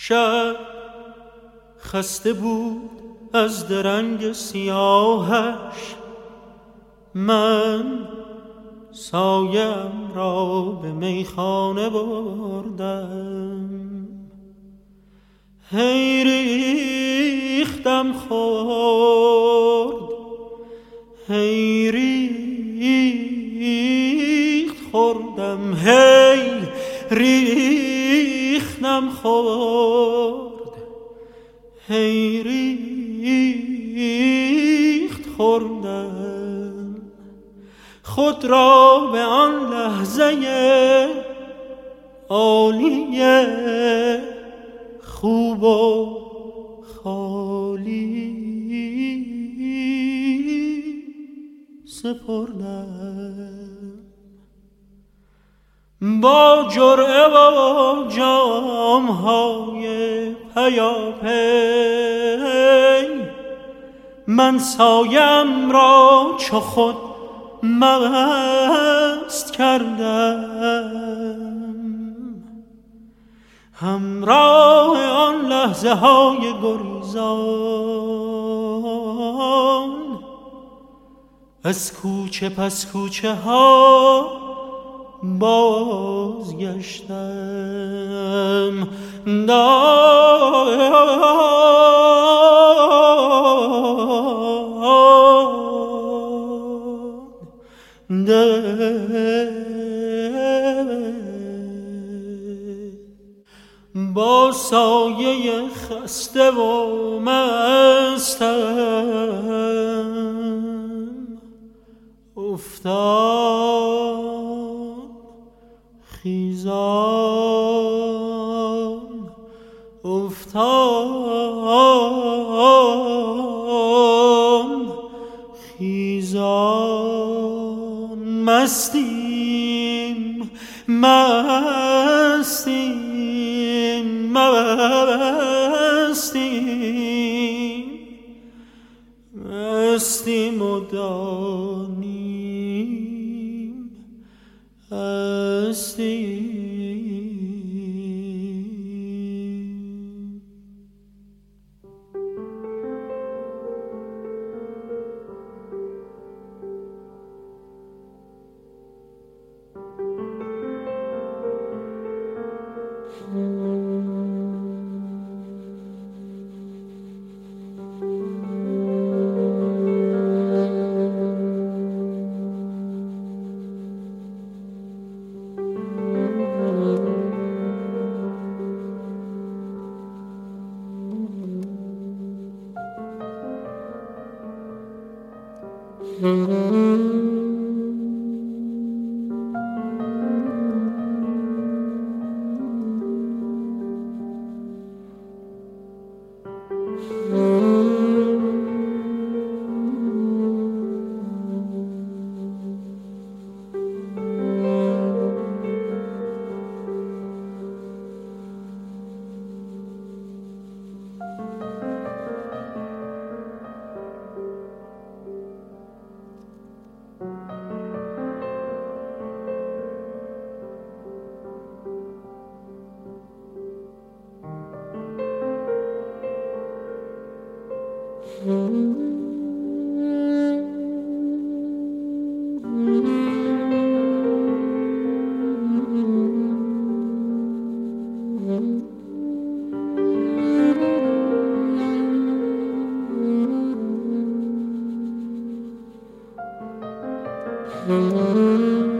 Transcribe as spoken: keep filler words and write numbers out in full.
شب خسته بود از درنگ سیاهش، من سایم را به میخانه بردم. هی ریختم خورد، هی ریخت خوردم، هی ریختم خورد، هی ریخت خوردم. خود را به آن لحظه عالیه خوب و خالی سپردم. با جرعه و جام‌های پیاپی من سایم را چو خود مست کردم. همراه آن لحظه های گریزان از کوچه پس کوچه ها بازگشتم. با سایه خسته و مستم افتاد خیزان، افتاد خیزان. مستیم مستیم مستیم مستیم و دانیم هستیم. Mm-hmm.